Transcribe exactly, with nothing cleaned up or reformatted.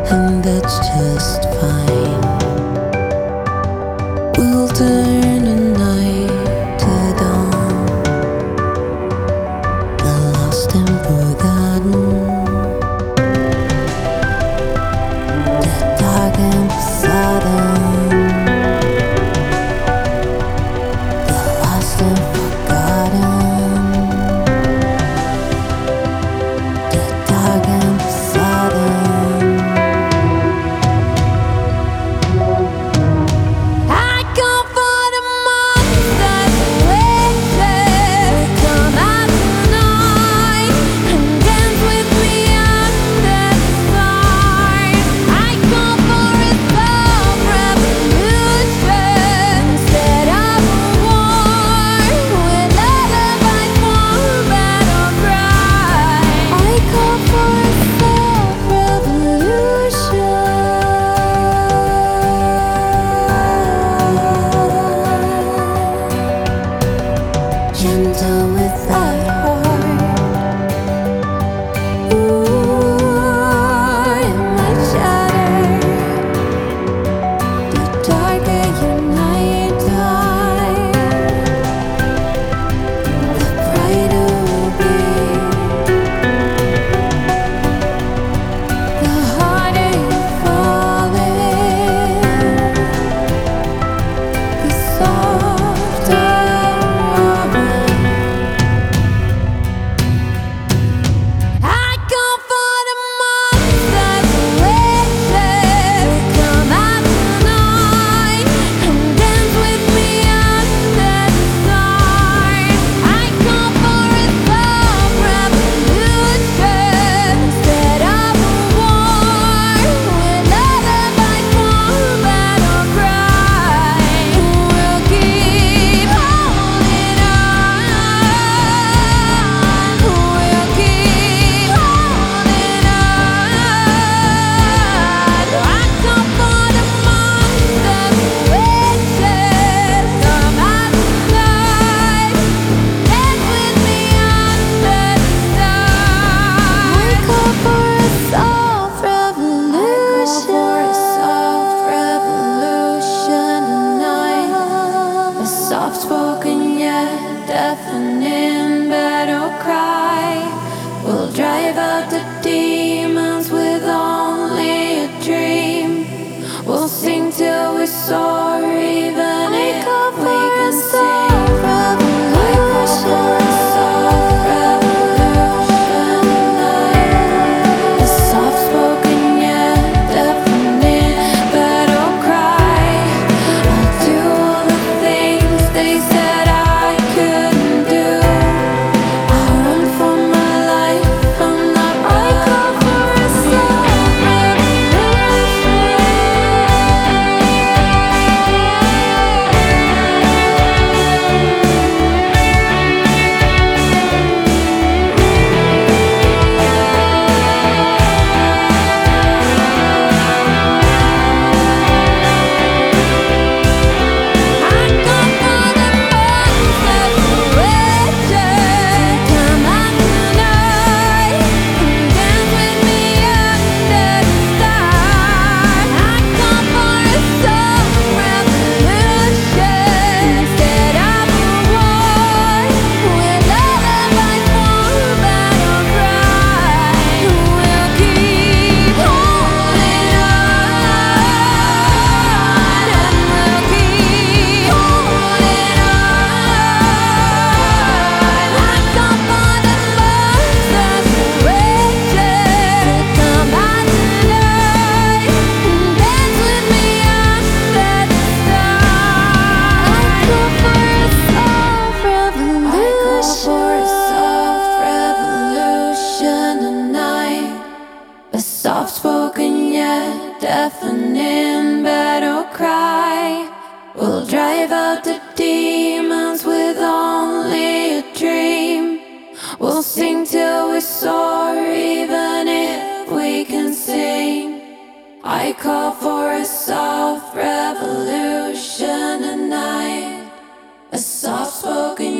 and that's just fine. We'll turn the night to dawn, the lost and forgotten, the dark and forgotten, the lost and forgotten, the dark and forgotten. Gentle with that heart. Ooh, it might shatter. The darker your night time, the brighter will be. The harder you fall in, the softer. Soft-spoken yet deafening battle cry will drive out the demons with only a dream. We'll sing till we're sore, even if we can sing. I call for a soft revolution tonight. A soft-spoken yet deafening battle cry. I'll do all the things they said I couldn't do. I'll run for my life, I'm not running. I call for a soft revolution. Soft-spoken yet deafening battle cry will drive out the demons with only a dream. We'll sing till we're sore, even if we can sing. I call for a soft revolution tonight. A soft-spoken